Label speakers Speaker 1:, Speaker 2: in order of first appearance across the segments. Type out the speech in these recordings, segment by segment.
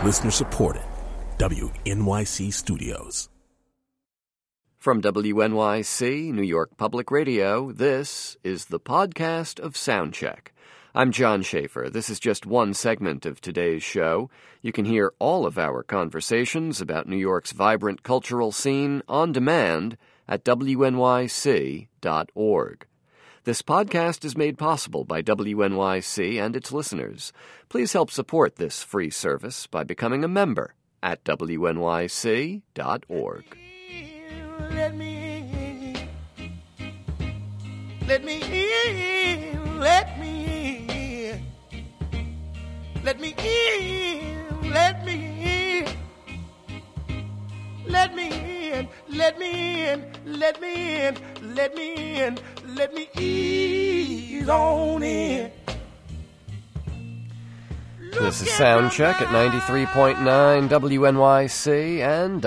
Speaker 1: Listener supported. WNYC Studios.
Speaker 2: From WNYC, New York Public Radio, this is the podcast of Soundcheck. I'm John Schaefer. This is just one segment of today's show. You can hear all of our conversations about New York's vibrant cultural scene on demand at WNYC.org. This podcast is made possible by WNYC and its listeners. Please help support this free service by becoming a member at WNYC.org.
Speaker 3: Let me in. Let me in. Let me in. Let me in. Let me in. Let me in. Let me in. Let me in. Let me in. Let me ease on in.
Speaker 2: This is Soundcheck at 93.9 WNYC and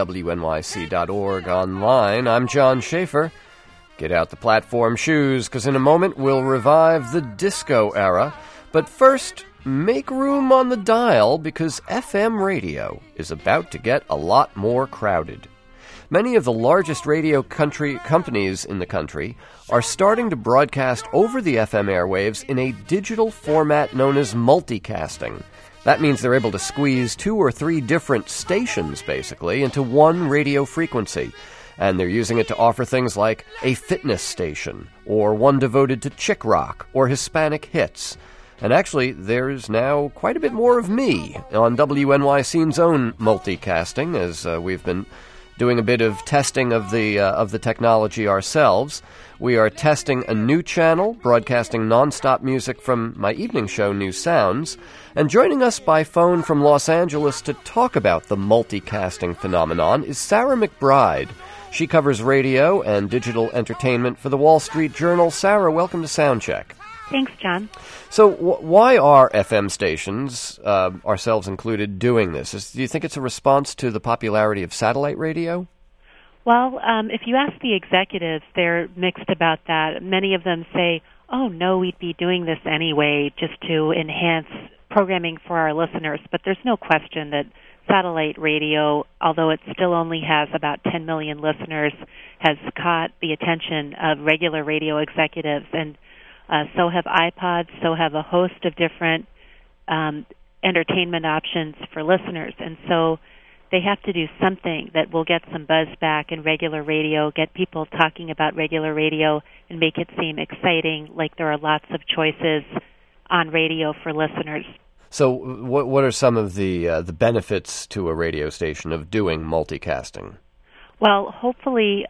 Speaker 2: WNYC.org online. I'm John Schaefer. Get out the platform shoes, because in a moment we'll revive the disco era. But first, make room on the dial, because FM radio is about to get a lot more crowded. Many of the largest radio companies in the country are starting to broadcast over the FM airwaves in a digital format known as multicasting. That means they're able to squeeze 2 or 3 different stations, basically, into one radio frequency. And they're using it to offer things like a fitness station, or one devoted to chick rock, or Hispanic hits. And actually, there's now quite a bit more of me on WNYC's own multicasting, as we've been doing a bit of testing of the technology ourselves. We are testing a new channel, broadcasting nonstop music from my evening show, New Sounds. And joining us by phone from Los Angeles to talk about the multicasting phenomenon is Sarah McBride. She covers radio and digital entertainment for the Wall Street Journal. Sarah, welcome to Soundcheck.
Speaker 4: Thanks, John.
Speaker 2: So why are FM stations, ourselves included, doing this? Do you think it's a response to the popularity of satellite radio?
Speaker 4: Well, if you ask the executives, they're mixed about that. Many of them say, oh, no, we'd be doing this anyway just to enhance programming for our listeners. But there's no question that satellite radio, although it still only has about 10 million listeners, has caught the attention of regular radio executives. And so have iPods, so have a host of different entertainment options for listeners. And so they have to do something that will get some buzz back in regular radio, get people talking about regular radio, and make it seem exciting, like there are lots of choices on radio for listeners.
Speaker 2: So what are some of the benefits to a radio station of doing multicasting? Well,
Speaker 4: hopefully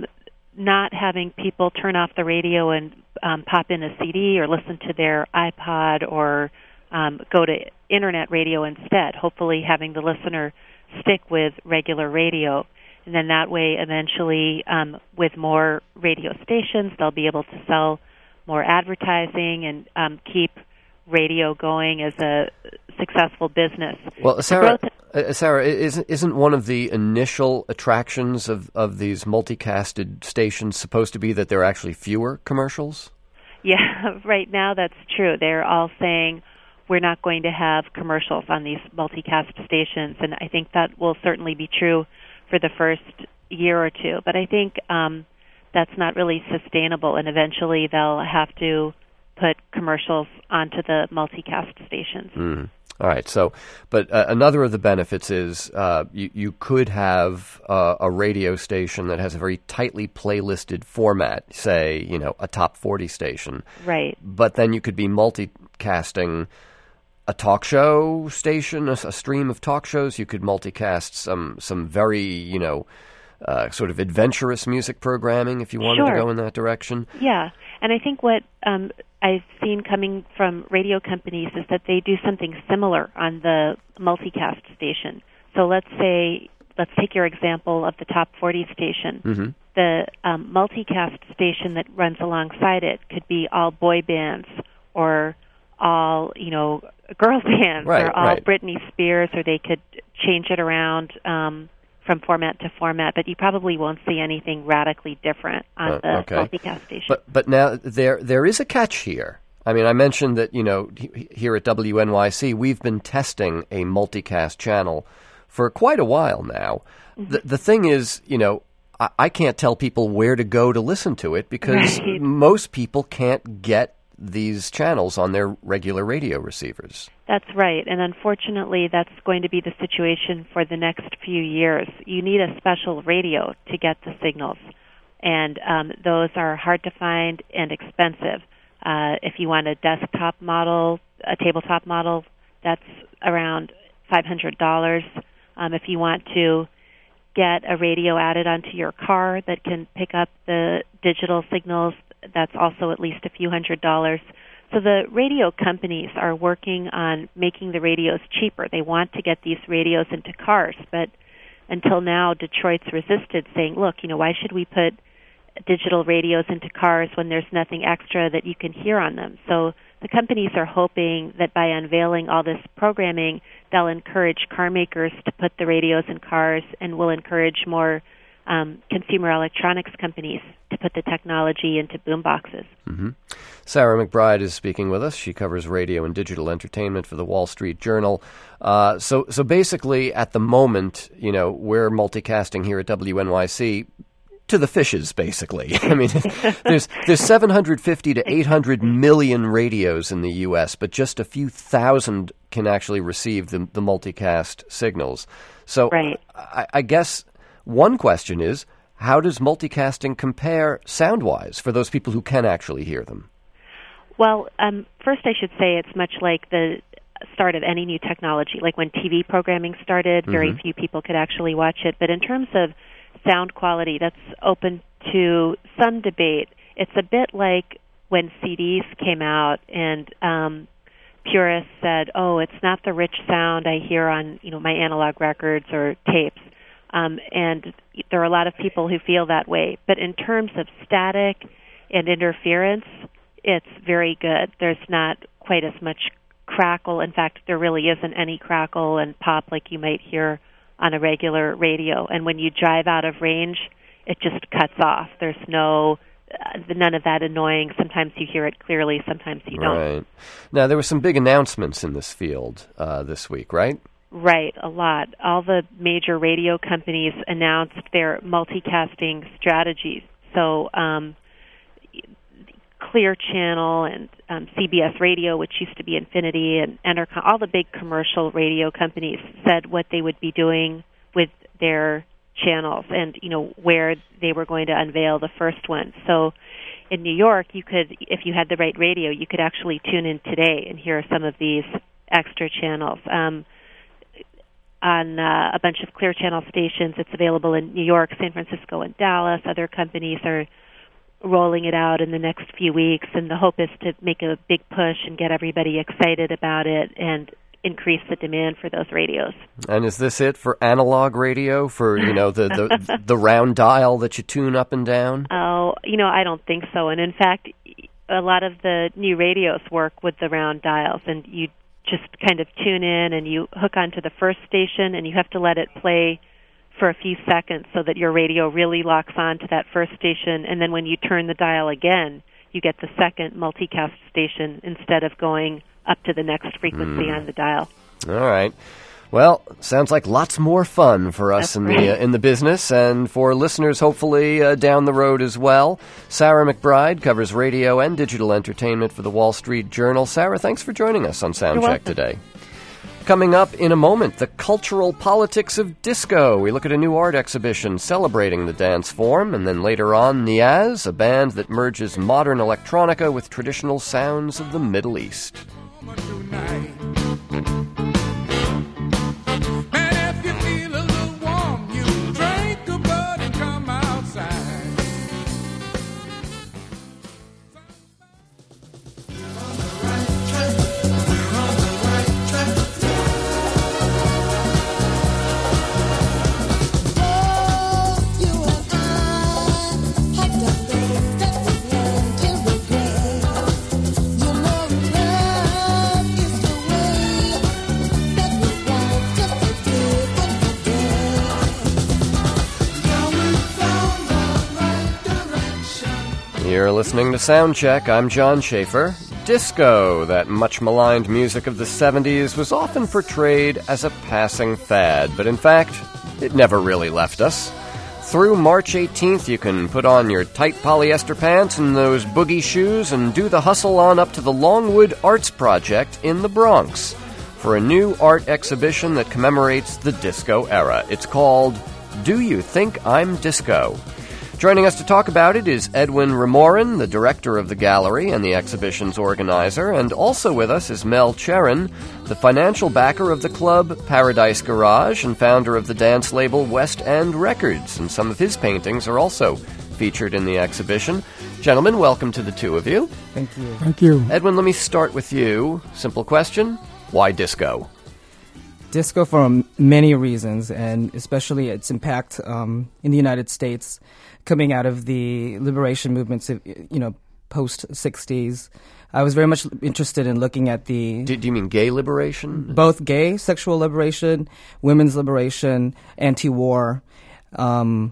Speaker 4: not having people turn off the radio and pop in a CD or listen to their iPod or go to internet radio instead. Hopefully having the listener stick with regular radio. And then that way, eventually, with more radio stations, they'll be able to sell more advertising and keep radio going as a successful business.
Speaker 2: Well, Sarah, isn't one of the initial attractions of these multicasted stations supposed to be that there are actually fewer commercials?
Speaker 4: Yeah, right now that's true. They're all saying we're not going to have commercials on these multicast stations, and I think that will certainly be true for the first year or two. But I think that's not really sustainable, and eventually they'll have to put commercials onto the multicast stations.
Speaker 2: Mm. All right. So, but another of the benefits is you could have a radio station that has a very tightly playlisted format, say, a top 40 station.
Speaker 4: Right.
Speaker 2: But then you could be multicasting a talk show station, a stream of talk shows. You could multicast some very, sort of adventurous music programming if you wanted to go in that direction.
Speaker 4: Yeah. And I think what I've seen coming from radio companies is that they do something similar on the multicast station. So let's take your example of the top 40 station. Mm-hmm. The multicast station that runs alongside it could be all boy bands or all, girl bands or all Britney Spears, or they could change it around from format to format, but you probably won't see anything radically different on the multicast station.
Speaker 2: But now there is a catch here. I mean, I mentioned that, here at WNYC, we've been testing a multicast channel for quite a while now. Mm-hmm. The thing is, I can't tell people where to go to listen to it because most people can't get these channels on their regular radio receivers.
Speaker 4: That's right, and unfortunately, that's going to be the situation for the next few years. You need a special radio to get the signals, and those are hard to find and expensive. If you want a desktop model, a tabletop model, that's around $500. If you want to get a radio added onto your car that can pick up the digital signals, that's also at least a few $100s. So the radio companies are working on making the radios cheaper. They want to get these radios into cars, but until now, Detroit's resisted, saying, look, why should we put digital radios into cars when there's nothing extra that you can hear on them? So the companies are hoping that by unveiling all this programming, they'll encourage car makers to put the radios in cars and will encourage more consumer electronics companies to put the technology into boomboxes.
Speaker 2: Mm-hmm. Sarah McBride is speaking with us. She covers radio and digital entertainment for the Wall Street Journal. So basically, at the moment, we're multicasting here at WNYC to the fishes, basically. I mean, there's 750 to 800 million radios in the U.S., but just a few thousand can actually receive the multicast signals. So right. I guess one question is, how does multicasting compare sound-wise for those people who can actually hear them?
Speaker 4: Well, first I should say it's much like the start of any new technology. Like when TV programming started, very few people could actually watch it. But in terms of sound quality, that's open to some debate. It's a bit like when CDs came out and purists said, oh, it's not the rich sound I hear on my analog records or tapes. And there are a lot of people who feel that way. But in terms of static and interference, it's very good. There's not quite as much crackle. In fact, there really isn't any crackle and pop like you might hear on a regular radio. And when you drive out of range, it just cuts off. There's none of that annoying. Sometimes you hear it clearly, sometimes you don't.
Speaker 2: Right. Now, there were some big announcements in this field this week, right?
Speaker 4: Right, a lot. All the major radio companies announced their multicasting strategies. So Clear Channel and CBS Radio, which used to be Infinity, and Entercom, all the big commercial radio companies said what they would be doing with their channels and, where they were going to unveil the first one. So in New York, you could, if you had the right radio, you could actually tune in today and hear some of these extra channels. On a bunch of Clear Channel stations, it's available in New York, San Francisco, and Dallas. Other companies are rolling it out in the next few weeks, and the hope is to make a big push and get everybody excited about it and increase the demand for those radios. And
Speaker 2: is this it for analog radio, for the round dial that you tune up and down?
Speaker 4: Oh, I don't think so. And in fact, a lot of the new radios work with the round dials, and you just kind of tune in and you hook onto the first station, and you have to let it play for a few seconds so that your radio really locks on to that first station, and then when you turn the dial again, you get the second multicast station instead of going up to the next frequency on the dial.
Speaker 2: All right. Well, sounds like lots more fun for us in the business, and for listeners hopefully down the road as well. Sarah McBride covers radio and digital entertainment for the Wall Street Journal. Sarah, thanks for joining us on Soundcheck today. Coming up in a moment, the cultural politics of disco. We look at a new art exhibition celebrating the dance form, and then later on, Niaz, a band that merges modern electronica with traditional sounds of the Middle East. You're listening to Soundcheck. I'm John Schaefer. Disco, that much-maligned music of the 70s, was often portrayed as a passing fad, but in fact, it never really left us. Through March 18th, you can put on your tight polyester pants and those boogie shoes and do the hustle on up to the Longwood Arts Project in the Bronx for a new art exhibition that commemorates the disco era. It's called Do You Think I'm Disco? Joining us to talk about it is Edwin Remorin, the director of the gallery and the exhibition's organizer, and also with us is Mel Cherin, the financial backer of the club Paradise Garage and founder of the dance label West End Records, and some of his paintings are also featured in the exhibition. Gentlemen, welcome to the two of you.
Speaker 5: Thank you.
Speaker 6: Thank you.
Speaker 2: Edwin, let me start with you. Simple question. Why disco?
Speaker 5: Disco for many reasons, and especially its impact in the United States, coming out of the liberation movements, post-60s. I was very much interested in looking at the...
Speaker 2: Do you mean gay liberation?
Speaker 5: Both gay, sexual liberation, women's liberation, anti-war, and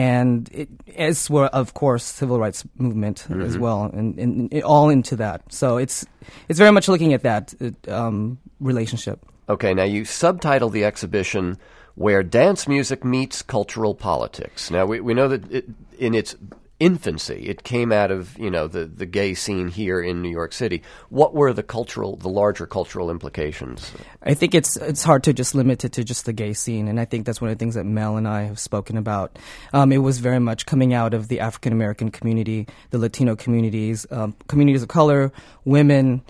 Speaker 5: as well, of course, civil rights movement as well, and all into that. So it's very much looking at that relationship.
Speaker 2: Okay, now you subtitle the exhibition Where Dance Music Meets Cultural Politics. Now, we know that in its infancy, it came out of, the gay scene here in New York City. What were the larger cultural implications?
Speaker 5: I think it's hard to just limit it to just the gay scene, and I think that's one of the things that Mel and I have spoken about. It was very much coming out of the African-American community, the Latino communities, communities of color, women,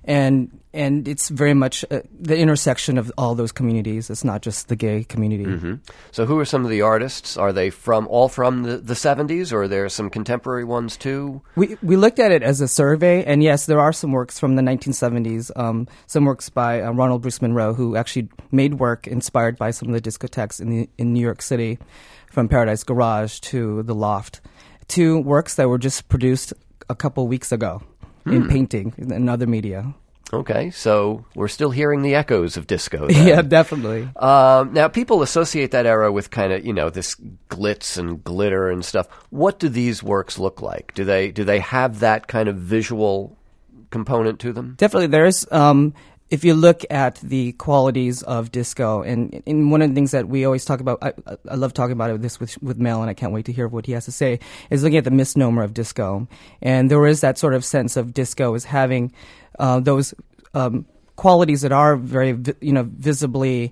Speaker 5: and it's very much the intersection of all those communities. It's not just the gay community.
Speaker 2: Mm-hmm. So who are some of the artists? Are they all from the 70s, or are there some contemporary ones too?
Speaker 5: We looked at it as a survey, and yes, there are some works from the 1970s, some works by Ronald Bruce Monroe, who actually made work inspired by some of the discotheques in New York City, from Paradise Garage to The Loft, to works that were just produced a couple weeks ago in painting and other media.
Speaker 2: Okay, so we're still hearing the echoes of disco then.
Speaker 5: Yeah, definitely.
Speaker 2: Now, people associate that era with kind of, this glitz and glitter and stuff. What do these works look like? Do they have that kind of visual component to them?
Speaker 5: Definitely. There's, if you look at the qualities of disco, and one of the things that we always talk about, I love talking about this with Mel, and I can't wait to hear what he has to say, is looking at the misnomer of disco. And there is that sort of sense of disco as having those qualities that are very, visibly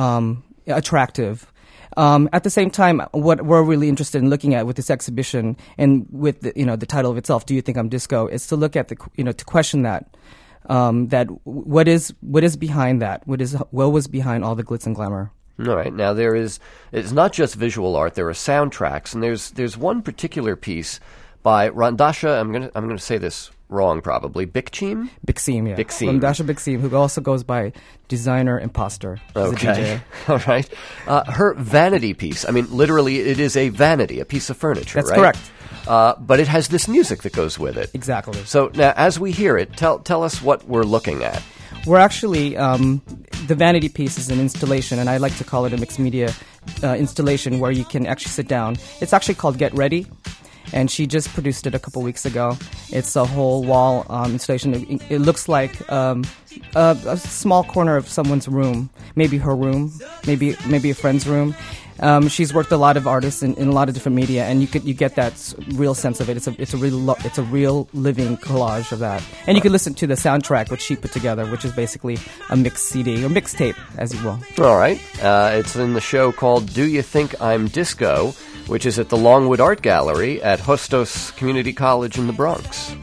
Speaker 5: attractive. At the same time, what we're really interested in looking at with this exhibition, and with the title of itself, "Do You Think I'm Disco?" is to look at to question that. That what is behind that? What was behind all the glitz and glamour?
Speaker 2: All right. Now it's not just visual art. There are soundtracks, and there's one particular piece by Randasha. I'm gonna say this wrong probably. Bikseem, yeah.
Speaker 5: Bikseem. Randasha Bikseem, who also goes by Designer Imposter.
Speaker 2: Okay. All right. Her vanity piece. I mean, literally, it is a vanity, a piece of furniture.
Speaker 5: That's
Speaker 2: right?
Speaker 5: correct.
Speaker 2: But it has this music that goes with it.
Speaker 5: Exactly.
Speaker 2: So now, as we hear it, tell us what we're looking at.
Speaker 5: We're actually, the vanity piece is an installation, and I like to call it a mixed media installation where you can actually sit down. It's actually called Get Ready, and she just produced it a couple weeks ago. It's a whole wall installation. It looks like a small corner of someone's room, maybe her room, maybe a friend's room. She's worked with a lot of artists in a lot of different media, and you get that real sense of it. It's a real living collage of that, and you can listen to the soundtrack which she put together, which is basically a mixed CD or mixtape, as you will.
Speaker 2: All right, it's in the show called "Do You Think I'm Disco?", which is at the Longwood Art Gallery at Hostos Community College in the Bronx.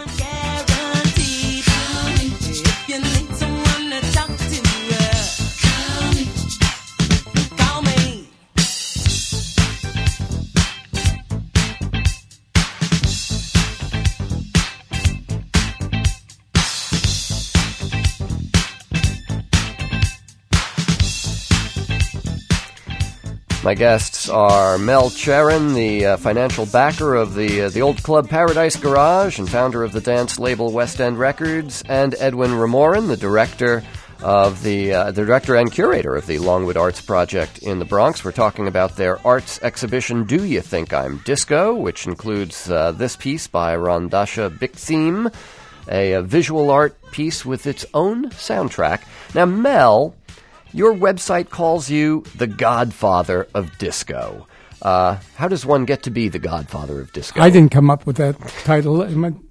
Speaker 2: My guests are Mel Cherin, the financial backer of the old club Paradise Garage and founder of the dance label West End Records, and Edwin Remorin, the director and curator of the Longwood Arts Project in the Bronx. We're talking about their arts exhibition, Do You Think I'm Disco?, which includes this piece by Randasha Bikseem. a visual art piece with its own soundtrack. Now, Mel, your website calls you the godfather of disco. How does one get to be the godfather of disco?
Speaker 6: I didn't come up with that title.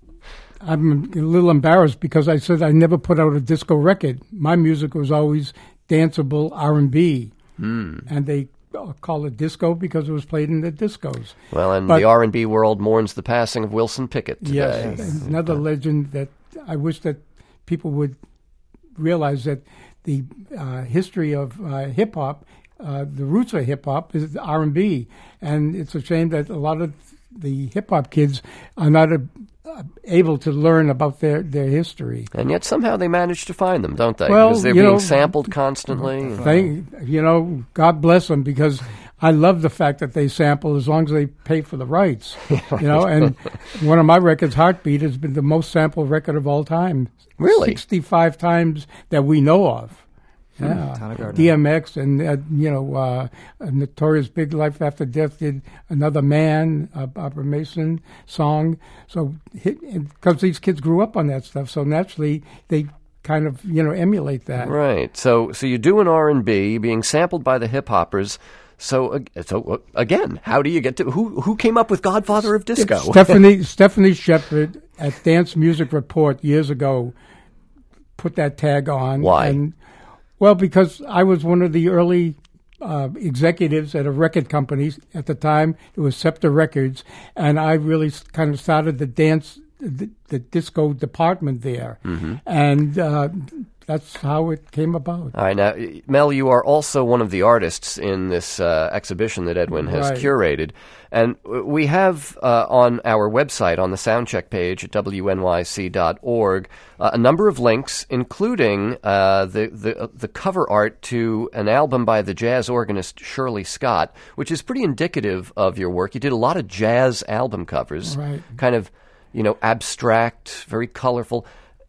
Speaker 6: I'm a little embarrassed because I said I never put out a disco record. My music was always danceable R&B, and they call it disco because it was played in the discos.
Speaker 2: Well, and the R&B world mourns the passing of Wilson Pickett today.
Speaker 6: Yes, another legend that I wish that people would realize that the history of hip-hop, the roots of hip-hop is R&B, and it's a shame that a lot of the hip-hop kids are not able to learn about their history.
Speaker 2: And yet somehow they manage to find them, don't they?
Speaker 6: Well,
Speaker 2: because they're being sampled constantly.
Speaker 6: God bless them, because I love the fact that they sample as long as they pay for the rights. And one of my records, Heartbeat, has been the most sampled record of all time.
Speaker 2: Really?
Speaker 6: 65 times that we know of. Yeah, DMX and Notorious Big Life After Death did Another Man, Barbara Mason song. So because these kids grew up on that stuff, so naturally they kind of emulate that.
Speaker 2: Right. So you do an R&B being sampled by the hip hoppers. So again, how do you get to who came up with Godfather of Disco?
Speaker 6: Stephanie Shepard at Dance Music Report years ago put that tag on.
Speaker 2: Why?
Speaker 6: Well, because I was one of the early executives at a record company. At the time, it was Scepter Records, and I really kind of started the disco department there. Mm-hmm. And that's how it came about.
Speaker 2: All right. Now, Mel, you are also one of the artists in this exhibition that Edwin has curated. And we have on our website, on the Soundcheck page at wnyc.org, a number of links, including the cover art to an album by the jazz organist Shirley Scott, which is pretty indicative of your work. You did a lot of jazz album covers, kind of, abstract, very colorful.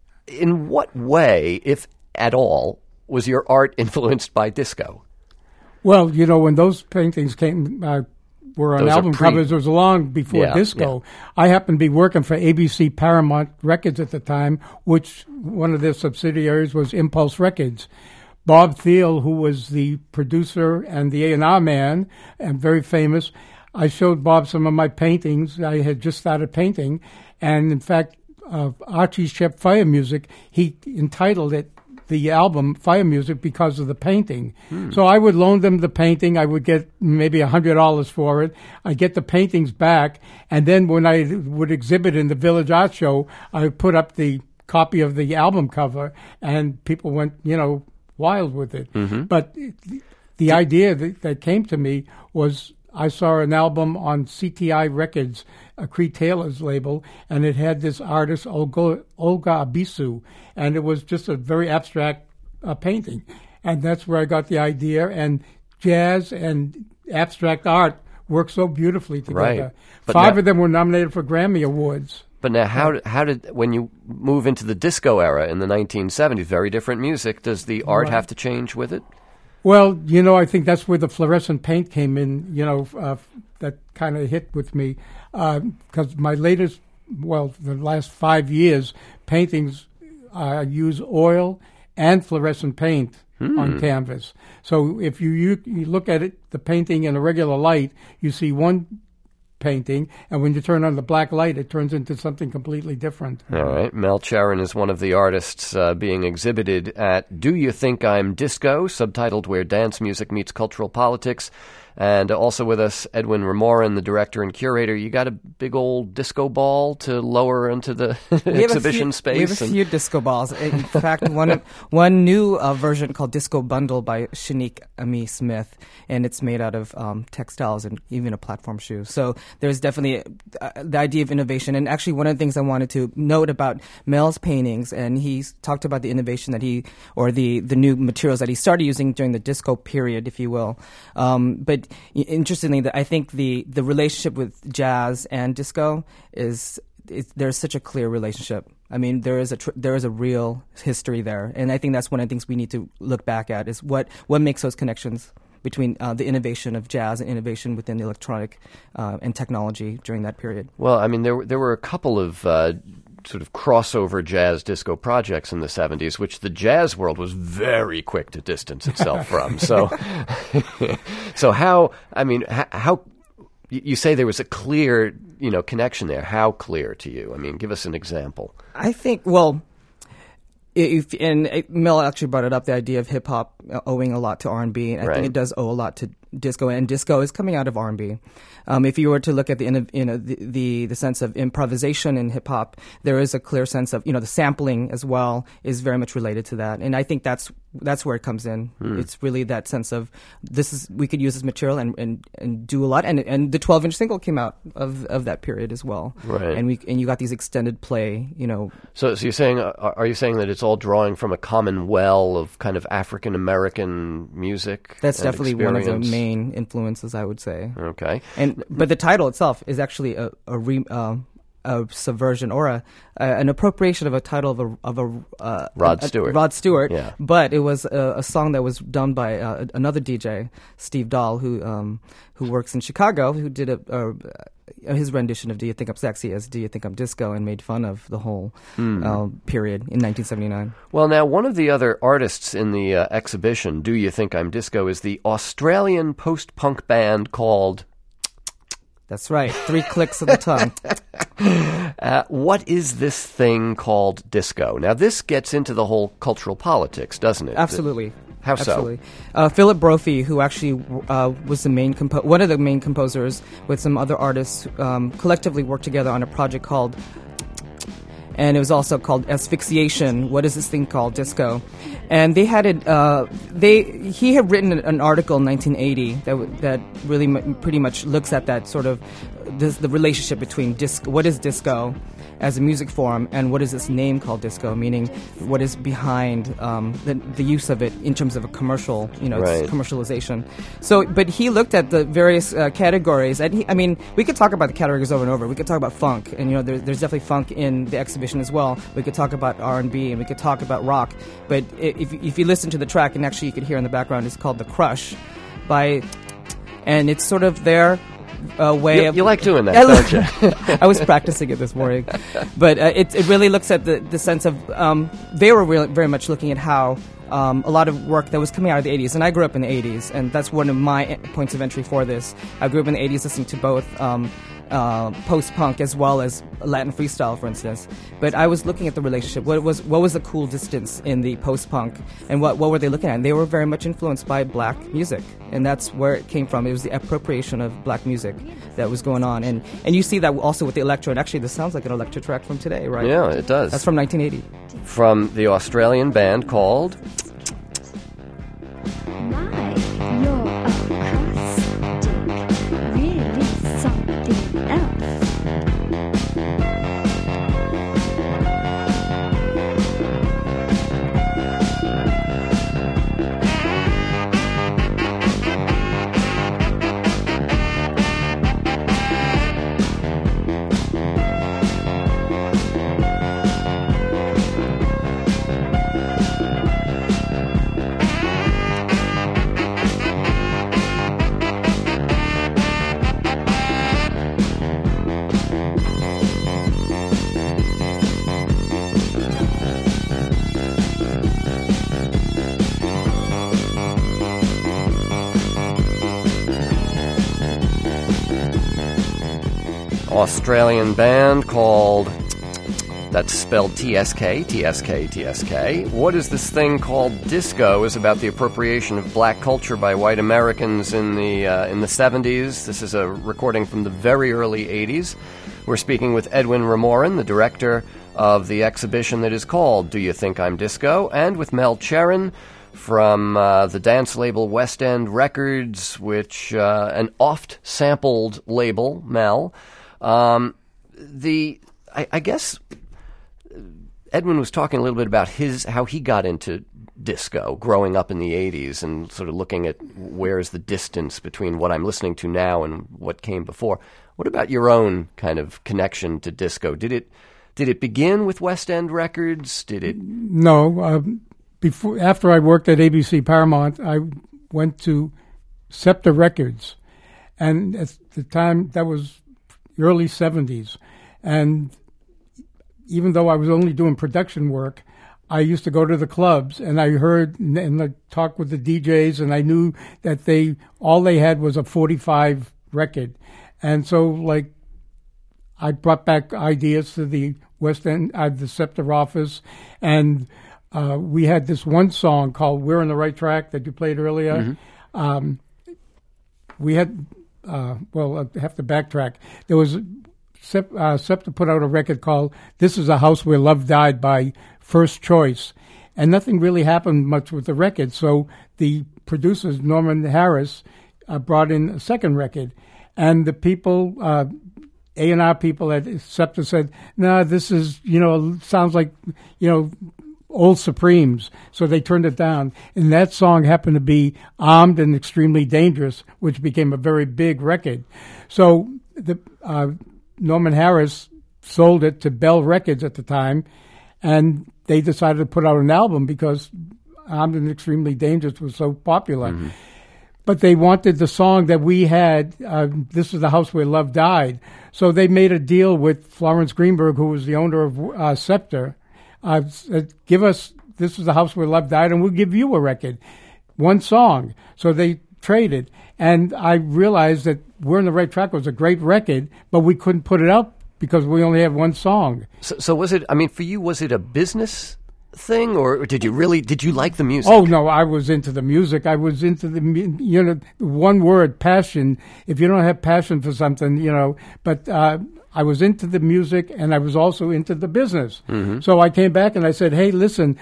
Speaker 2: In what way, if at all, was your art influenced by disco? Well,
Speaker 6: when those paintings were on album covers, it was long before disco. Yeah. I happened to be working for ABC Paramount Records at the time, which one of their subsidiaries was Impulse Records. Bob Thiel, who was the producer and the A&R man, and very famous, I showed Bob some of my paintings. I had just started painting, and in fact, Archie Shepp Fire Music, he entitled it the album Fire Music because of the painting. So I would loan them the painting. I would get maybe $100 for it. I'd get the paintings back, and then when I would exhibit in the Village Art Show, I would put up the copy of the album cover, and people went, wild with it. Mm-hmm. But the idea that came to me was I saw an album on CTI Records, Creed Taylor's label, and it had this artist, Olga Abisu, and it was just a very abstract painting. And that's where I got the idea, and jazz and abstract art work so beautifully together.
Speaker 2: Right. But
Speaker 6: Five of them were nominated for Grammy Awards.
Speaker 2: But now, how did when you move into the disco era in the 1970s, very different music, does the art have to change with it?
Speaker 6: Well, I think that's where the fluorescent paint came in, that kind of hit with me. Because my the last 5 years, paintings use oil and fluorescent paint on canvas. So if you look at it, the painting in a regular light, you see one painting, and when you turn on the black light, it turns into something completely different.
Speaker 2: All right. Mel Charen is one of the artists being exhibited at Do You Think I'm Disco, subtitled Where Dance Music Meets Cultural Politics. And also with us, Edwin Remorin, the director and curator. You got a big old disco ball to lower into the exhibition space?
Speaker 5: We have a few disco balls. In fact, one new version called Disco Bundle by Shanique Ami Smith, and it's made out of textiles and even a platform shoe. So there's definitely the idea of innovation. And actually, one of the things I wanted to note about Mel's paintings, and he talked about the innovation that the new materials that he started using during the disco period, if you will. But interestingly, I think the relationship with jazz and disco there's such a clear relationship. I mean, there is a real history there, and I think that's one of the things we need to look back at is what makes those connections between the innovation of jazz and innovation within the electronic and technology during that period.
Speaker 2: Well, I mean, there were a couple of sort of crossover jazz disco projects in the 70s, which the jazz world was very quick to distance itself from. So, so how you say there was a clear, connection there. How clear to you? I mean, give us an example.
Speaker 5: I think, well, and Mel actually brought it up, the idea of hip hop owing a lot to R&B, and I think it does owe a lot to disco, and disco is coming out of R&B. If you were to look at the sense of improvisation in hip hop, there is a clear sense of the sampling as well is very much related to that, and I think that's where it comes in. It's really that sense of we could use this material and do a lot, and the 12-inch single came out of that period as well,
Speaker 2: right?
Speaker 5: And you got these extended play,
Speaker 2: So you're saying, are you saying that it's all drawing from a common well of kind of African American music?
Speaker 5: That's definitely one of the main influences, I would say.
Speaker 2: Okay,
Speaker 5: but the title itself is actually a subversion or an appropriation of a title of a
Speaker 2: Rod Stewart.
Speaker 5: Rod Stewart,
Speaker 2: yeah.
Speaker 5: But it was a song that was done by another DJ, Steve Dahl, who works in Chicago, who did his rendition of "Do You Think I'm Sexy" as "Do You Think I'm Disco" and made fun of the whole period in 1979.
Speaker 2: Well, now one of the other artists in the exhibition, "Do You Think I'm Disco," is the Australian post-punk band called.
Speaker 5: That's right. 3 clicks of the tongue.
Speaker 2: What is this thing called disco? Now, this gets into the whole cultural politics, doesn't it?
Speaker 5: Absolutely.
Speaker 2: How so?
Speaker 5: Absolutely. Philip Brophy, who actually was the one of the main composers with some other artists, collectively worked together on a project called, and it was also called Asphyxiation. What is this thing called disco? And they had it. He had written an article in 1980 that really pretty much looks at that sort of the relationship between disco. What is disco as a music form, and what is this name called disco? Meaning, what is behind the use of it in terms of a commercial,
Speaker 2: right.
Speaker 5: Commercialization. So, but he looked at the various categories, and we could talk about the categories over and over. We could talk about funk, and there's definitely funk in the exhibition as well. We could talk about R&B, and we could talk about rock. But if you listen to the track, and actually you could hear in the background, it's called "The Crush," and it's sort of their way of...
Speaker 2: You like doing that, don't you?
Speaker 5: I was practicing it this morning. But it really looks at the sense of... they were really, very much looking at how a lot of work that was coming out of the 80s, and I grew up in the 80s, and that's one of my points of entry for this. I grew up in the 80s listening to both post-punk as well as Latin freestyle, for instance. But I was looking at the relationship. What was the cool distance in the post-punk, and what were they looking at? And they were very much influenced by black music, and that's where it came from. It was the appropriation of black music that was going on, and you see that also with the electro. And actually, this sounds like an electro track from today, right?
Speaker 2: Yeah, it does.
Speaker 5: That's from 1980.
Speaker 2: From the Australian band called... Australian band called, that's spelled TSK, TSK, TSK. What is this thing called disco is about the appropriation of black culture by white Americans in the 70s. This is a recording from the very early 80s. We're speaking with Edwin Remorin, the director of the exhibition that is called Do You Think I'm Disco? And with Mel Cherin from the dance label West End Records, which an oft-sampled label, Mel. I guess Edwin was talking a little bit about how he got into disco growing up in the 80s and sort of looking at where's the distance between what I'm listening to now and what came before. What about your own kind of connection to disco? Did it begin with West End Records? Did it?
Speaker 6: No. After I worked at ABC Paramount, I went to SEPTA Records, and at the time that was early 70s, and even though I was only doing production work, I used to go to the clubs, and I heard and I talked with the DJs, and I knew that all they had was a 45 record. And so, like, I brought back ideas to the West End, the Scepter office, and we had this one song called "We're on the Right Track" that you played earlier. Mm-hmm. We had, well, I have to backtrack. There was Scepter put out a record called "This Is a House Where Love Died" by First Choice, and nothing really happened much with the record. So the producers, Norman Harris, brought in a second record, and the people, A&R people at Scepter said, "No, this is, sounds like, old Supremes." So they turned it down, and that song happened to be "Armed and Extremely Dangerous," which became a very big record. So the Norman Harris sold it to Bell Records at the time, and they decided to put out an album because "Armed and Extremely Dangerous" was so popular. Mm-hmm. But they wanted the song that we had, "This Is the House Where Love Died." So they made a deal with Florence Greenberg, who was the owner of Scepter. Said, "Give us "This Is the House Where Love Died," and we'll give you a record, one song. So they traded. And I realized that "We're on the Right Track" was a great record, but we couldn't put it out because we only had one song.
Speaker 2: So was it, for you, was it a business thing, or did you like the music?
Speaker 6: Oh, no, I was into the music. I was into the, one word, passion. If you don't have passion for something, but I was into the music, and I was also into the business. Mm-hmm. So I came back and I said, "Hey, listen,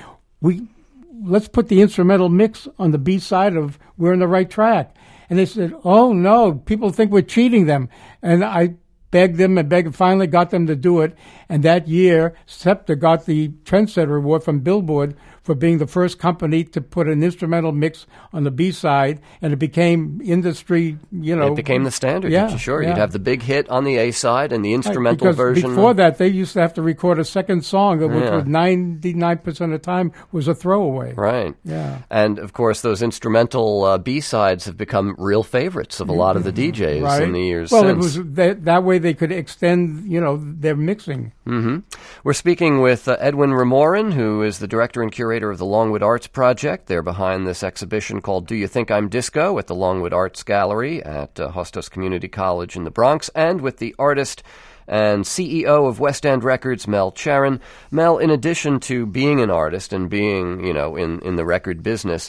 Speaker 6: let's put the instrumental mix on the B side of "We're on the Right Track." And they said, "Oh, no, people think we're cheating them." And I begged them and finally got them to do it. And that year, Scepter got the Trendsetter Award from Billboard for being the first company to put an instrumental mix on the B-side, and it became industry, It
Speaker 2: became the standard,
Speaker 6: yeah,
Speaker 2: sure.
Speaker 6: Yeah.
Speaker 2: You'd have the big hit on the A-side and the instrumental version.
Speaker 6: Before that, they used to have to record a second song, which was 99% of the time was a throwaway.
Speaker 2: Right.
Speaker 6: Yeah.
Speaker 2: And, of course, those instrumental B-sides have become real favorites of a lot of the DJs in the years since.
Speaker 6: Well, it was that way they could extend, their mixing.
Speaker 2: Mm-hmm. We're speaking with Edwin Remorin, who is the director and curator of the Longwood Arts Project. They're behind this exhibition called "Do You Think I'm Disco?" at the Longwood Arts Gallery at Hostos Community College in the Bronx, and with the artist and CEO of West End Records, Mel Charin. Mel, in addition to being an artist and being, in the record business,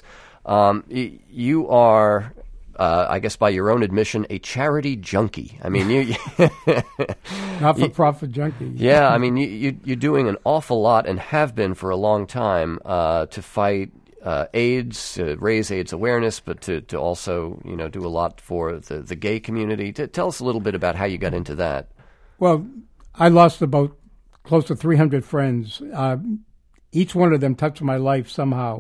Speaker 2: you are... I guess by your own admission, a charity junkie. You
Speaker 6: not-for-profit junkie.
Speaker 2: Yeah, you're doing an awful lot and have been for a long time to fight AIDS, to raise AIDS awareness, but to also do a lot for the gay community. Tell us a little bit about how you got into that.
Speaker 6: Well, I lost about close to 300 friends. Each one of them touched my life somehow.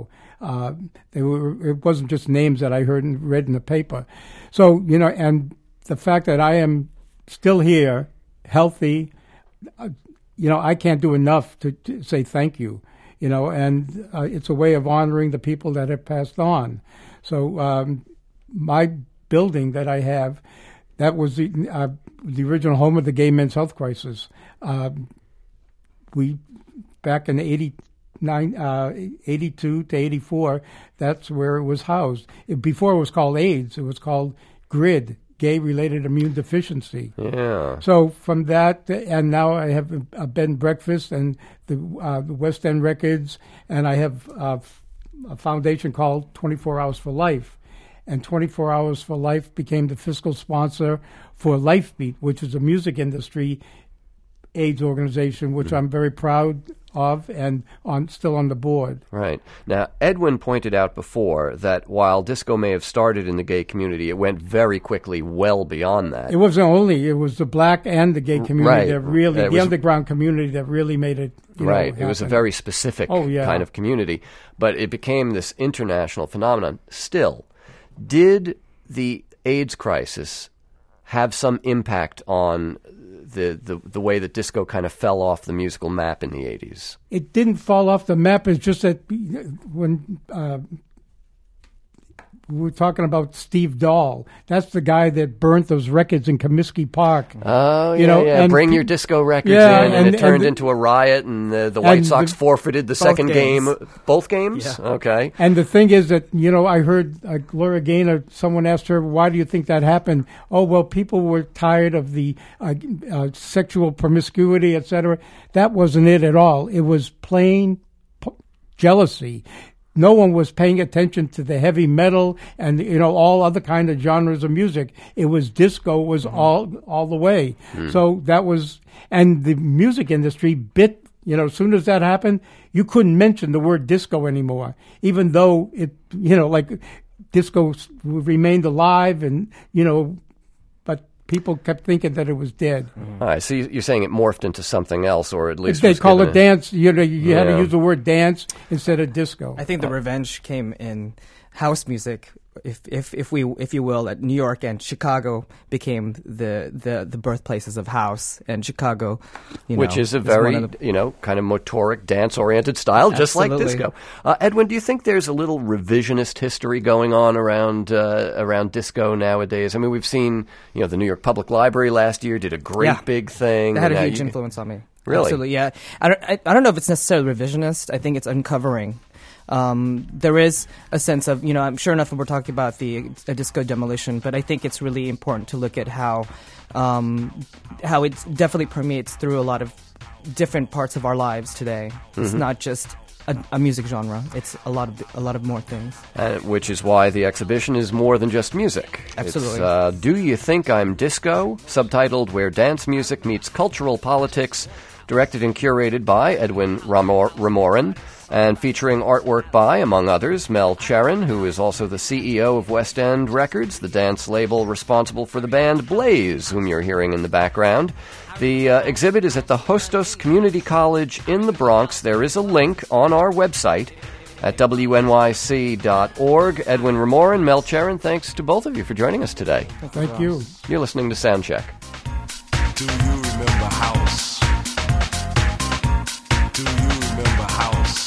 Speaker 6: It wasn't just names that I heard and read in the paper. So, and the fact that I am still here, healthy, I can't do enough to say thank you, and it's a way of honoring the people that have passed on. So my building that I have, that was the original home of the Gay Men's Health Crisis. We, back in 82 to 84, that's where it was housed. Before it was called AIDS, it was called GRID, Gay-Related Immune Deficiency.
Speaker 2: Yeah.
Speaker 6: So from that, and now I have a bed and breakfast and the West End Records, and I have a foundation called 24 Hours for Life. And 24 Hours for Life became the fiscal sponsor for Lifebeat, which is a music industry AIDS organization, which I'm very proud of and still on the board.
Speaker 2: Right. Now, Edwin pointed out before that while disco may have started in the gay community, it went very quickly well beyond that.
Speaker 6: It wasn't only, it was the black and the gay community that really, the underground community that really made it
Speaker 2: It was a very specific kind of community, but it became this international phenomenon. Still, did the AIDS crisis have some impact on the way that disco kind of fell off the musical map in the 80s?
Speaker 6: It didn't fall off the map. It's just that when we're talking about Steve Dahl. That's the guy that burnt those records in Comiskey Park.
Speaker 2: Oh, yeah. And bring your disco records in, and it turned into a riot, and the White Sox forfeited the second game. Both games?
Speaker 5: Yeah.
Speaker 2: Okay.
Speaker 6: And the thing is that, I heard Gloria Gaynor, someone asked her, why do you think that happened? Oh, well, people were tired of the sexual promiscuity, etc. That wasn't it at all. It was plain jealousy. No one was paying attention to the heavy metal and all other kind of genres of music. It was disco was all the way. So that was, and the music industry bit. As soon as that happened, you couldn't mention the word disco anymore, even though it like disco remained alive and but people kept thinking that it was dead.
Speaker 2: All right, so you're saying it morphed into something else, or at least
Speaker 6: they call it dance. You had to use the word dance instead of disco.
Speaker 5: I think the revenge came in house music, if you will, at New York and Chicago became the birthplaces of house, and Chicago,
Speaker 2: which is a very kind of motoric, dance-oriented style, just like disco. Edwin, do you think there's a little revisionist history going on around disco nowadays? I mean, we've seen the New York Public Library last year did a great big thing.
Speaker 5: That had a huge influence on me.
Speaker 2: Really?
Speaker 5: Absolutely, yeah. I don't know if it's necessarily revisionist. I think it's uncovering. There is a sense of, I'm sure enough we're talking about the disco demolition, but I think it's really important to look at how it definitely permeates through a lot of different parts of our lives today. It's not just a music genre; it's a lot of more things.
Speaker 2: Which is why the exhibition is more than just music.
Speaker 5: Absolutely.
Speaker 2: It's, Do You Think I'm Disco? Subtitled "Where Dance Music Meets Cultural Politics," directed and curated by Edwin Ramorin. And featuring artwork by, among others, Mel Cherin, who is also the CEO of West End Records, the dance label responsible for the band Blaze, whom you're hearing in the background. The exhibit is at the Hostos Community College in the Bronx. There is a link on our website at wnyc.org. Edwin Ramorin, Mel Cherin, thanks to both of you for joining us today.
Speaker 6: Thank you.
Speaker 2: You're listening to Soundcheck.
Speaker 7: Do you remember house? Do you remember house?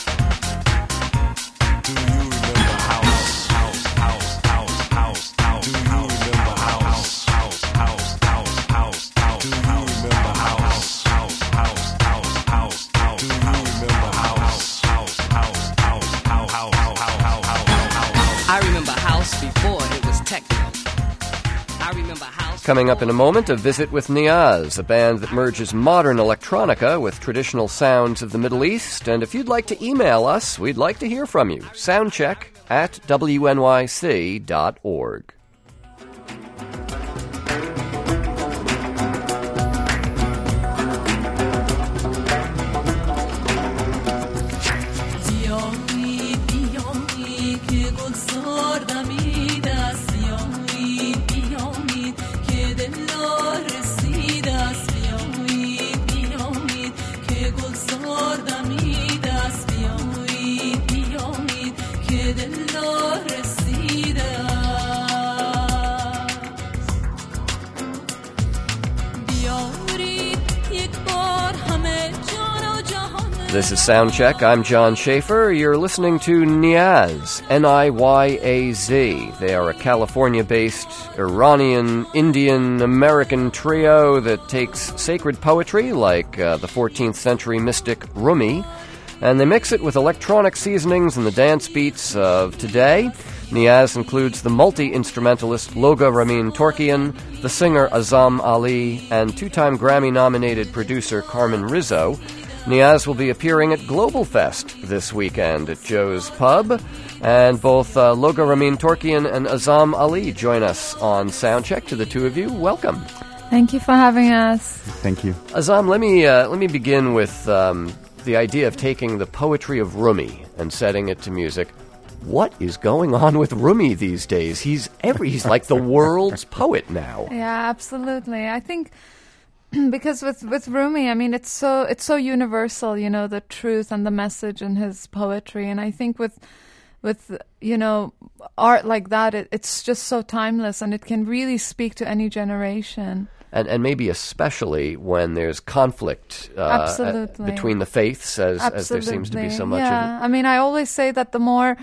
Speaker 2: Coming up in a moment, a visit with Niaz, a band that merges modern electronica with traditional sounds of the Middle East. And if you'd like to email us, we'd like to hear from you. Soundcheck@wnyc.org. This is Soundcheck. I'm John Schaefer. You're listening to Niaz, N-I-Y-A-Z. They are a California-based Iranian, Indian, American trio that takes sacred poetry like the 14th century mystic Rumi, and they mix it with electronic seasonings and the dance beats of today. Niaz includes the multi-instrumentalist Loga Ramin Torkian, the singer Azam Ali, and two-time Grammy-nominated producer Carmen Rizzo. Niaz will be appearing at Global Fest this weekend at Joe's Pub, and both Loga Ramin Torkian and Azam Ali join us on Soundcheck. To the two of you, welcome.
Speaker 8: Thank you for having us.
Speaker 9: Thank you.
Speaker 2: Azam, let me begin with the idea of taking the poetry of Rumi and setting it to music. What is going on with Rumi these days? He's like the world's poet now.
Speaker 8: Yeah, absolutely. I think because with Rumi, I mean, it's so universal, the truth and the message in his poetry, and I think with art like that, it's just so timeless, and it can really speak to any generation.
Speaker 2: And maybe especially when there's conflict
Speaker 8: Absolutely.
Speaker 2: Between the faiths, as there seems to be so much of it.
Speaker 8: I mean, I always say that the more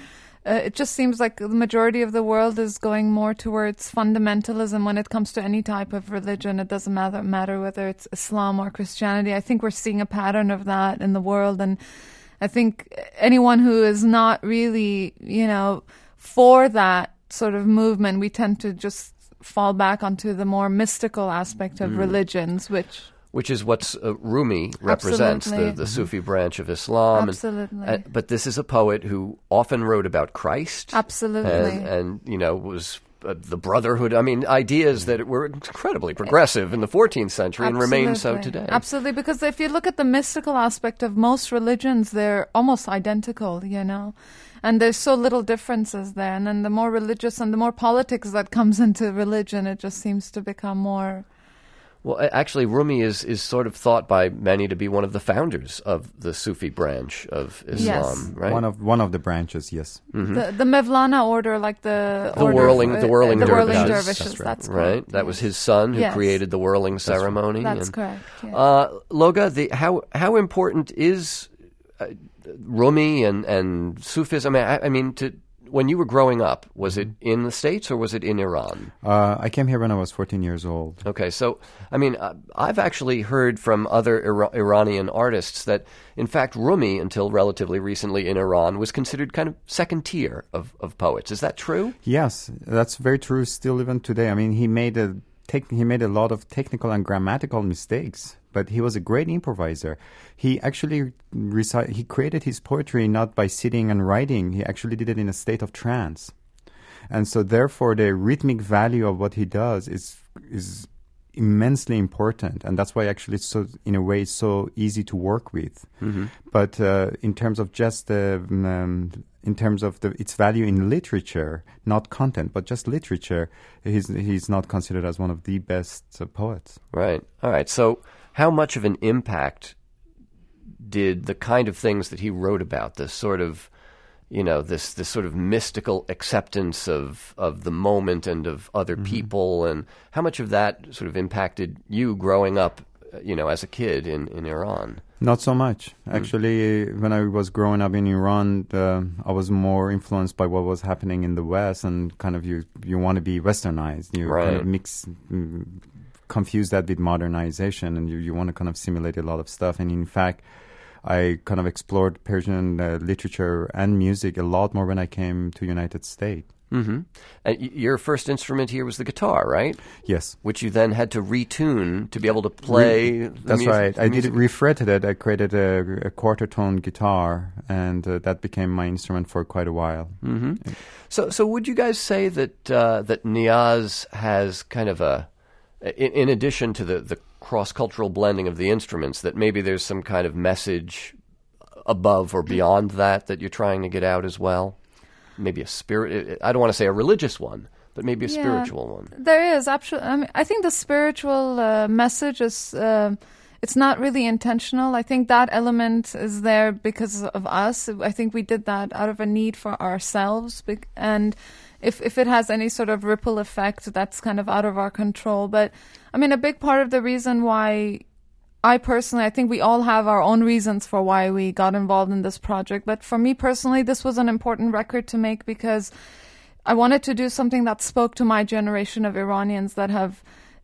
Speaker 8: it just seems like the majority of the world is going more towards fundamentalism when it comes to any type of religion. It doesn't matter whether it's Islam or Christianity. I think we're seeing a pattern of that in the world, and I think anyone who is not really, for that sort of movement, we tend to just fall back onto the more mystical aspect of religions, which is what
Speaker 2: Rumi represents, the Sufi branch of Islam.
Speaker 8: Absolutely.
Speaker 2: But this is a poet who often wrote about Christ.
Speaker 8: Absolutely.
Speaker 2: And was the brotherhood. I mean, ideas that were incredibly progressive in the 14th century and remain so today.
Speaker 8: Absolutely, because if you look at the mystical aspect of most religions, they're almost identical, And there's so little differences there. And then the more religious and the more politics that comes into religion, it just seems to become more...
Speaker 2: Well, actually, Rumi is sort of thought by many to be one of the founders of the Sufi branch of Islam, right?
Speaker 9: One of the branches, yes.
Speaker 8: Mm-hmm. The Mevlana order, like the
Speaker 2: whirling
Speaker 8: dervishes. That's
Speaker 2: right.
Speaker 8: Correct.
Speaker 2: That was his son who created the whirling ceremony.
Speaker 8: That's correct. Yeah.
Speaker 2: Loga, how important is Rumi and Sufism? I mean, when you were growing up, was it in the States or was it in Iran?
Speaker 9: I came here when I was 14 years old.
Speaker 2: Okay, so, I mean, I've actually heard from other Iranian artists that, in fact, Rumi, until relatively recently in Iran, was considered kind of second tier of poets. Is that true?
Speaker 9: Yes, that's very true still even today. I mean, he made a lot of technical and grammatical mistakes, but he was a great improviser. He actually he created his poetry not by sitting and writing. He actually did it in a state of trance. And so therefore the rhythmic value of what he does is immensely important. And that's why actually it's so, in a way, it's so easy to work with. Mm-hmm. But in terms of just its value in literature, not content, but just literature, he's not considered as one of the best poets.
Speaker 2: Right. All right. So how much of an impact did the kind of things that he wrote about, this sort of, this sort of mystical acceptance of the moment and of other people, and how much of that sort of impacted you growing up, as a kid in Iran?
Speaker 9: Not so much. Actually, when I was growing up in Iran, I was more influenced by what was happening in the West, and kind of you want to be westernized. You kind of confuse that with modernization, and you want to kind of simulate a lot of stuff. And in fact, I kind of explored Persian literature and music a lot more when I came to United States.
Speaker 2: Mm-hmm. Your first instrument here was the guitar, right?
Speaker 9: Yes.
Speaker 2: Which you then had to retune to be able to play.
Speaker 9: That's right. I refretted it. I created a quarter tone guitar, and that became my instrument for quite a while.
Speaker 2: Mm-hmm. So would you guys say that that Niyaz has kind of in addition to the cross-cultural blending of the instruments, that maybe there's some kind of message above or beyond that you're trying to get out as well? Maybe a spirit, I don't want to say a religious one, but maybe a spiritual one.
Speaker 8: There is, absolutely. I mean, I think the spiritual message is, it's not really intentional. I think that element is there because of us. I think we did that out of a need for ourselves. And if it has any sort of ripple effect, that's kind of out of our control. But, I mean, a big part of the reason why I think we all have our own reasons for why we got involved in this project. But for me personally, this was an important record to make because I wanted to do something that spoke to my generation of Iranians that have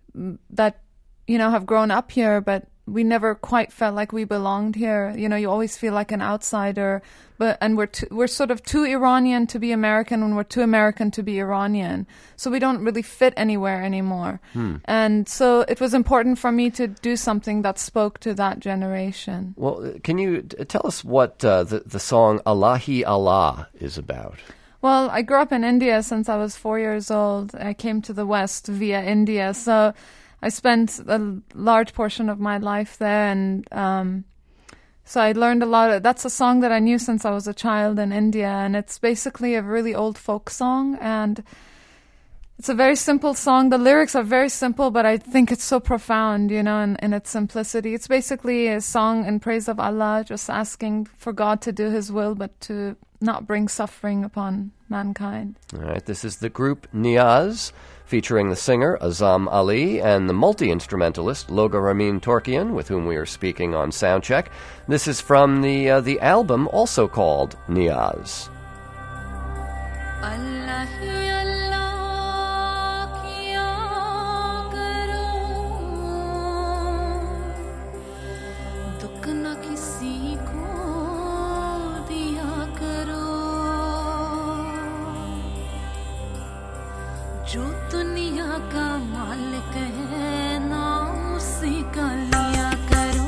Speaker 8: grown up here, but we never quite felt like we belonged here. You always feel like an outsider, and we're sort of too Iranian to be American, and we're too American to be Iranian. So we don't really fit anywhere anymore. And so it was important for me to do something that spoke to that generation.
Speaker 2: Well, can you tell us what the song Allahi Allah is about?
Speaker 8: Well, I grew up in India since I was 4 years old. I came to the West via India, so I spent a large portion of my life there, and so I learned a lot. That's a song that I knew since I was a child in India, and it's basically a really old folk song, and it's a very simple song. The lyrics are very simple, but I think it's so profound, in its simplicity. It's basically a song in praise of Allah, just asking for God to do His will, but to not bring suffering upon mankind.
Speaker 2: All right, this is the group Niyaz, featuring the singer Azam Ali and the multi-instrumentalist Loga Ramin Torkian, with whom we are speaking on Soundcheck. This is from the album also called Niyaz.
Speaker 10: जो दुनिया का मालिक है ना उसी का लिया करो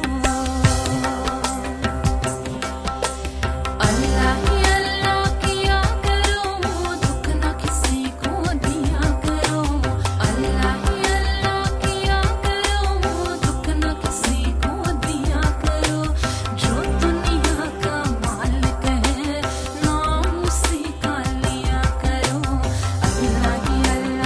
Speaker 10: अल्लाह ही अल्लाह किया करो दुख ना किसी को दिया करो अल्लाह ही अल्लाह किया करो दुख ना किसी को दिया करो जो दुनिया का मालिक है ना उसी का लिया करो अल्लाह ही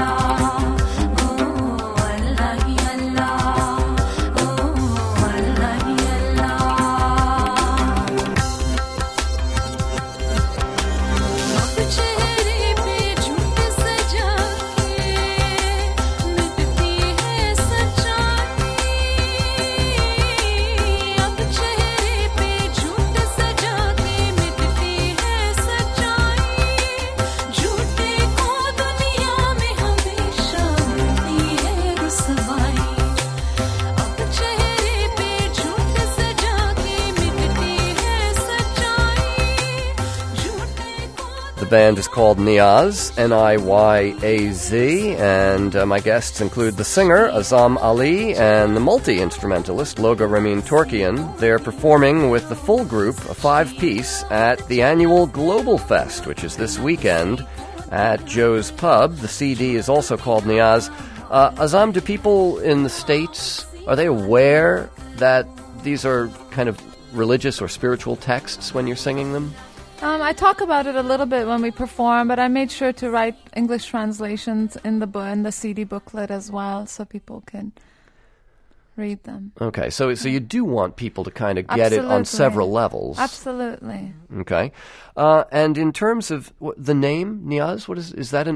Speaker 2: The band is called Niyaz, N-I-Y-A-Z, and my guests include the singer, Azam Ali, and the multi-instrumentalist, Loga Ramin Torkian. They're performing with the full group, a 5-piece, at the annual Global Fest, which is this weekend at Joe's Pub. The CD is also called Niyaz. Azam, do people in the States, are they aware that these are kind of religious or spiritual texts when you're singing them?
Speaker 8: I talk about it a little bit when we perform, but I made sure to write English translations in the CD booklet as well, so people can read them.
Speaker 2: Okay, so you do want people to kind of get it on several levels.
Speaker 8: Absolutely.
Speaker 2: Okay, and in terms of the name Niyaz, is that a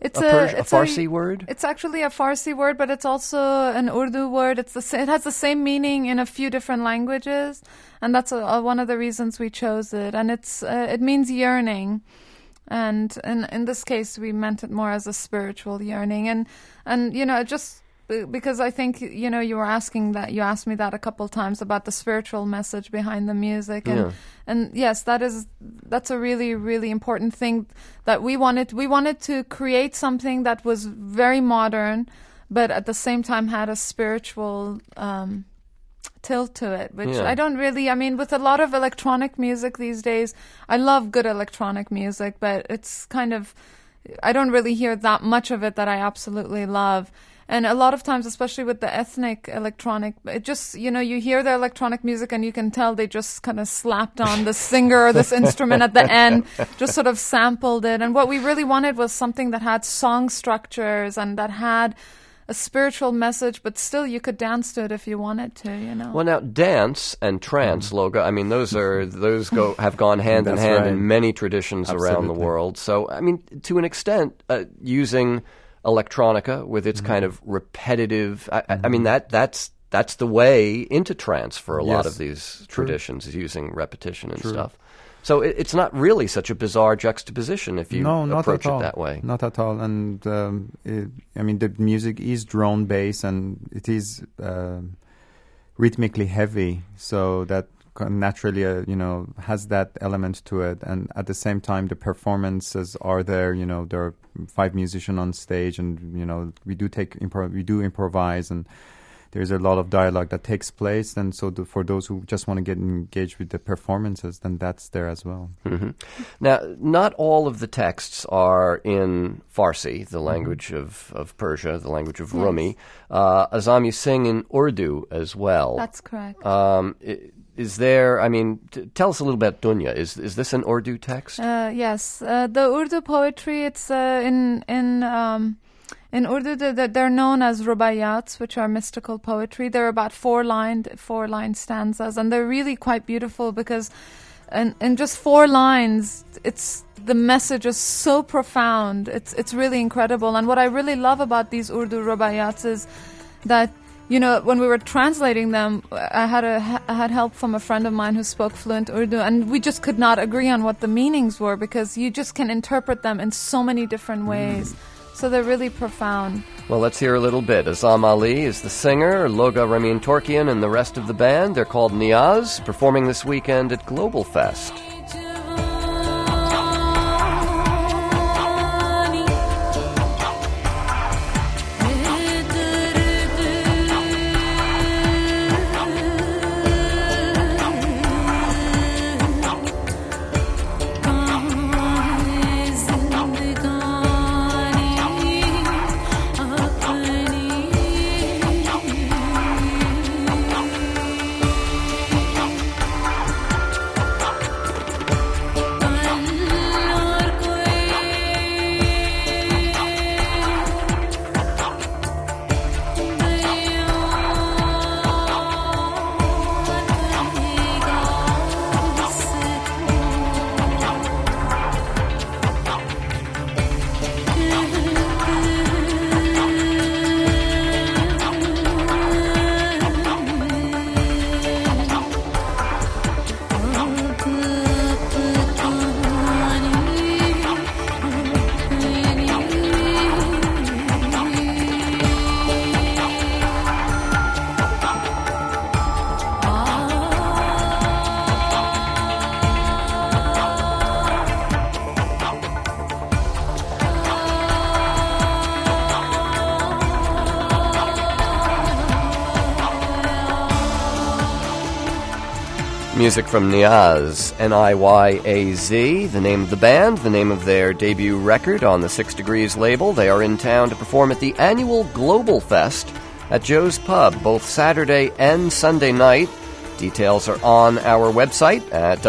Speaker 2: Farsi word?
Speaker 8: It's actually a Farsi word, but it's also an Urdu word. It has the same meaning in a few different languages. And that's one of the reasons we chose it. And it means yearning. And in this case, we meant it more as a spiritual yearning. And you know, just because I think, you know, you asked me that a couple times about the spiritual message behind the music. And yes, that's a really, really important thing that we wanted. We wanted to create something that was very modern, but at the same time had a spiritual tilt to it, which I don't really, I mean, with a lot of electronic music these days, I love good electronic music, but it's kind of, I don't really hear that much of it that I absolutely love. And a lot of times, especially with the ethnic electronic, it just, you know, you hear the electronic music and you can tell they just kind of slapped on the singer or this instrument at the end, just sort of sampled it. And what we really wanted was something that had song structures and that had a spiritual message, but still you could dance to it if you wanted to, you know.
Speaker 2: Well, now dance and trance, Loga, I mean, those have gone hand in hand in many traditions around the world. So, I mean, to an extent, using electronica with its kind of repetitive, I mean, that's the way into trance for a lot of these traditions, is using repetition and stuff. So it's not really such a bizarre juxtaposition if you approach it that way.
Speaker 9: Not at all. And I mean, the music is drone-based and it is rhythmically heavy, so that naturally, has that element to it. And at the same time, the performances are there. You know, there are 5 musicians on stage, and we do improvise and. There's a lot of dialogue that takes place, and so for those who just want to get engaged with the performances, then that's there as well.
Speaker 2: Mm-hmm. Now, not all of the texts are in Farsi, the language of Persia, the language of Rumi. Azam, you sing in Urdu as well.
Speaker 8: That's correct.
Speaker 2: Is there, I mean, tell us a little about Dunya. Is this an Urdu text?
Speaker 8: Yes. The Urdu poetry, it's in Urdu, they're known as rubaiyats, which are mystical poetry. They're about 4-line stanzas, and they're really quite beautiful because in just 4 lines, the message is so profound. It's really incredible. And what I really love about these Urdu rubaiyats is that when we were translating them, I had help from a friend of mine who spoke fluent Urdu, and we just could not agree on what the meanings were, because you just can interpret them in so many different ways. So they're really profound.
Speaker 2: Well, let's hear a little bit. Azam Ali is the singer, Loga Ramin Torkian and the rest of the band. They're called Niyaz, performing this weekend at Global Fest. Music from Niyaz, N-I-Y-A-Z, the name of the band, the name of their debut record on the 6 Degrees label. They are in town to perform at the annual Global Fest at Joe's Pub, both Saturday and Sunday night. Details are on our website at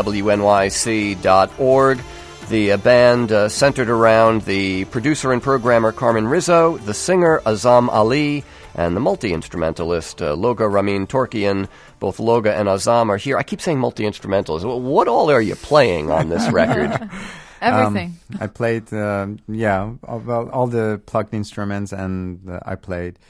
Speaker 2: wnyc.org. The band centered around the producer and programmer Carmen Rizzo, the singer Azam Ali, and the multi-instrumentalist Loga Ramin Torkian. Both Loga and Azam are here. I keep saying multi-instrumentalist. What all are you playing on this record?
Speaker 8: Everything.
Speaker 9: I played, all the plugged instruments, and I played,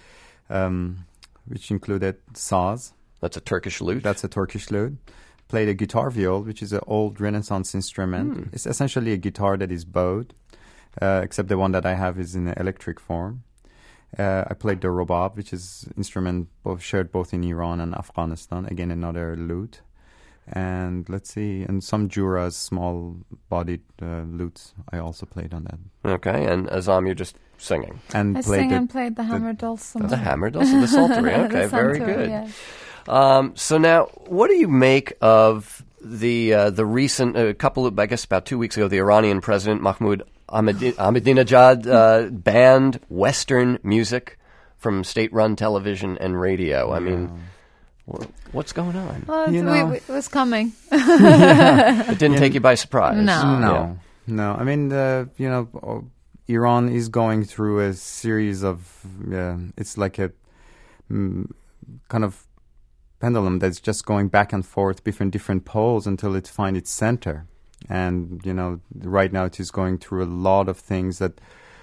Speaker 9: which included saz.
Speaker 2: That's a Turkish lute.
Speaker 9: That's a Turkish lute. Played a guitar viol, which is an old Renaissance instrument. It's essentially a guitar that is bowed, except the one that I have is in electric form. I played the robab, which is instrument shared both in Iran and Afghanistan. Again, another lute. And let's see, and some Juras, small-bodied lutes. I also played on that.
Speaker 2: Okay, and Azam, you're just singing.
Speaker 8: And I played the hammer dulcimer.
Speaker 2: The hammer dulcimer, the psaltery. Okay, very good. Yes. So now, what do you make of the recent about 2 weeks ago, the Iranian president Mahmoud Ahmadinejad banned Western music from state-run television and radio? I mean, what's going on?
Speaker 8: Well, it was coming.
Speaker 2: It didn't take you by surprise.
Speaker 9: No. I mean, Iran is going through a series of. It's like a kind of pendulum that's just going back and forth between different poles until it finds its center. And, right now it is going through a lot of things that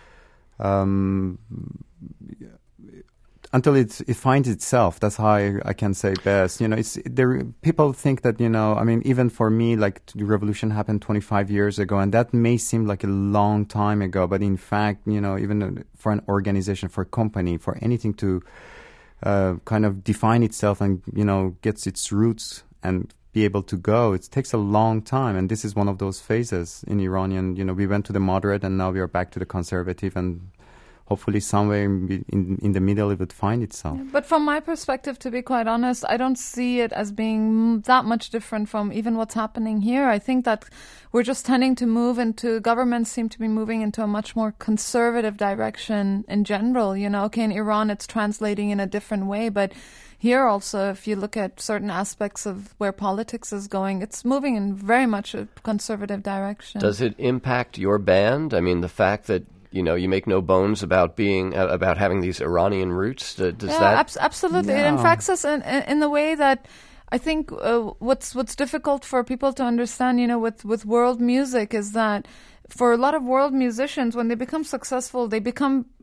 Speaker 9: until it finds itself. That's how I can say best. People think that, even for me, like the revolution happened 25 years ago, and that may seem like a long time ago, but in fact, even for an organization, for a company, for anything to kind of define itself and, gets its roots and be able to go, it takes a long time. And this is one of those phases in Iranian, we went to the moderate and now we are back to the conservative, and hopefully somewhere in the middle it would find itself.
Speaker 8: But from my perspective, to be quite honest, I don't see it as being that much different from even what's happening here. I think that we're just tending to governments seem to be moving into a much more conservative direction in general. Okay, in Iran it's translating in a different way, but here also, if you look at certain aspects of where politics is going, it's moving in very much a conservative direction.
Speaker 2: Does it impact your band? I mean, the fact that you make no bones about having these Iranian roots. Does that?
Speaker 8: Absolutely. Yeah. It impacts us in the way that I think what's difficult for people to understand, with world music is that for a lot of world musicians, when they become successful, they become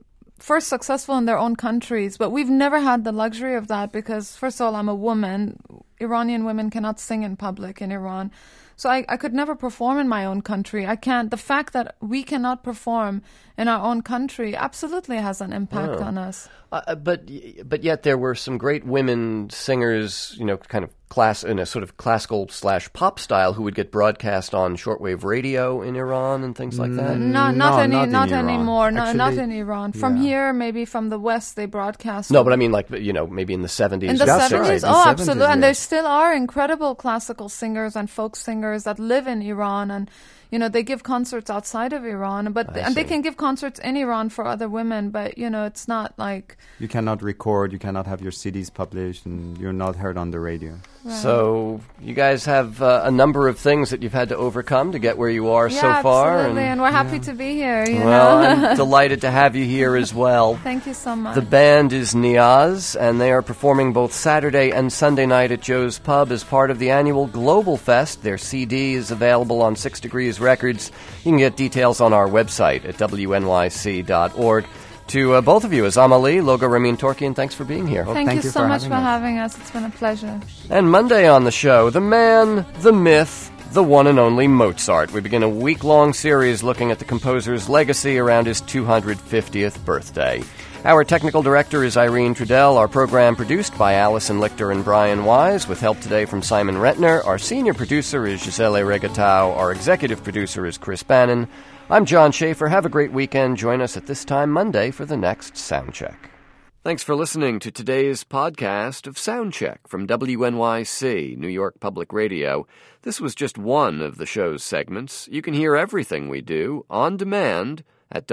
Speaker 8: first successful in their own countries, but we've never had the luxury of that because, first of all, I'm a woman. Iranian women cannot sing in public in Iran. So I could never perform in my own country. I can't. The fact that we cannot perform in our own country absolutely has an impact on us.
Speaker 2: But yet there were some great women singers, kind of in a sort of classical / pop style who would get broadcast on shortwave radio in Iran and things like that.
Speaker 8: Not anymore. Actually, not in Iran. From here, maybe from the West, they broadcast.
Speaker 2: No, but I mean, maybe in the 70s.
Speaker 8: In the 70s?
Speaker 2: Right.
Speaker 8: Oh, absolutely. And there still are incredible classical singers and folk singers that live in Iran, and they give concerts outside of Iran, and they can give concerts in Iran for other women, but it's not like
Speaker 9: you cannot record, you cannot have your CDs published, and you're not heard on the radio.
Speaker 2: Right. So you guys have a number of things that you've had to overcome to get where you are so far.
Speaker 8: Absolutely, and we're happy to be here.
Speaker 2: I'm delighted to have you here as well.
Speaker 8: Thank you so much.
Speaker 2: The band is Niaz, and they are performing both Saturday and Sunday night at Joe's Pub as part of the annual Global Fest. Their CD is available on 6 Degrees Records. You can get details on our website at wnyc.org. To both of you, Azam Ali, Logo Ramin Torkian, thanks for being here.
Speaker 8: Well, thank you so much for having us. It's been a pleasure.
Speaker 2: And Monday on the show, the man, the myth, the one and only Mozart. We begin a week-long series looking at the composer's legacy around his 250th birthday. Our technical director is Irene Trudell. Our program produced by Allison Lichter and Brian Wise, with help today from Simon Rentner. Our senior producer is Gisele Regatau. Our executive producer is Chris Bannon. I'm John Schaefer. Have a great weekend. Join us at this time Monday for the next Soundcheck. Thanks for listening to today's podcast of Soundcheck from WNYC, New York Public Radio. This was just one of the show's segments. You can hear everything we do on demand at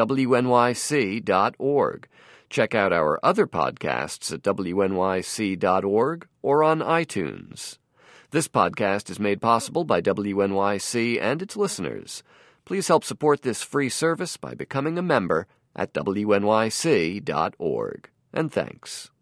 Speaker 2: wnyc.org. Check out our other podcasts at wnyc.org or on iTunes. This podcast is made possible by WNYC and its listeners. Please help support this free service by becoming a member at wnyc.org. And thanks.